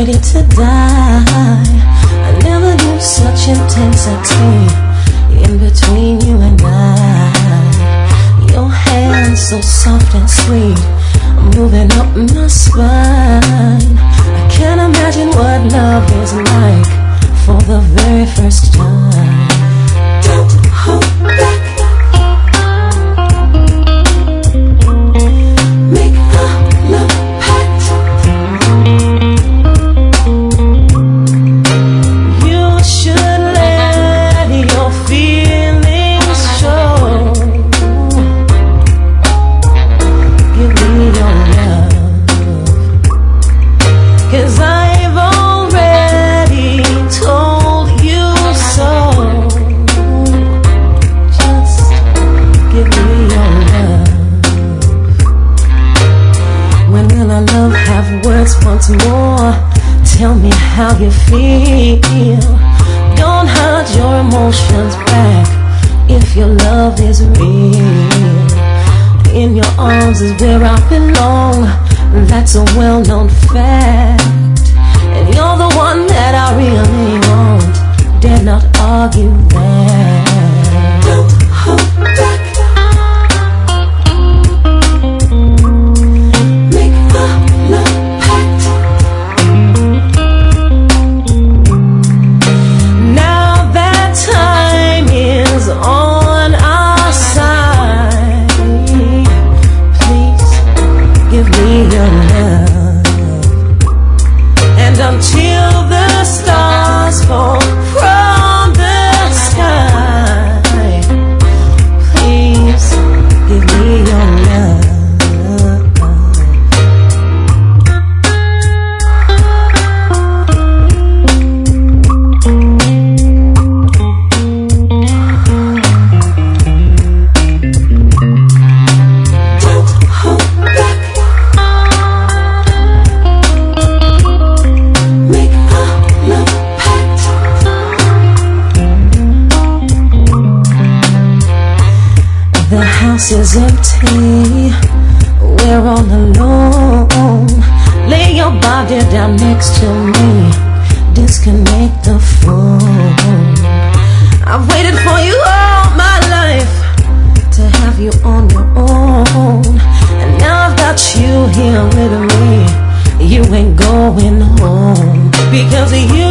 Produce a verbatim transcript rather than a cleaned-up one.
ready to die. I never knew such intensity in between you and I. Your hands so soft and sweet, moving up my spine. I can't imagine what love is like for the very first time. Don't hold back. Make a love pact. You should let your feelings show. Give me your love, 'cause I've already told you so. Just give me your love. When will our love have words once more? Tell me how you feel. Don't hide your emotions back if your love is real. In your arms is where I belong, that's a well-known fact. And you're the one that I really want, dare not argue that. Don't hold back. Make a love pact. Now that time is on our side, please give me your love. And until the stars fall from the sky, please give me your love. Don't hold back. Make a love pact. The house is empty, we're all alone. Lay your body down next to me, disconnect the phone. I've waited for you all my life to have you on your own. And now I've got you here with me, you ain't going home, because you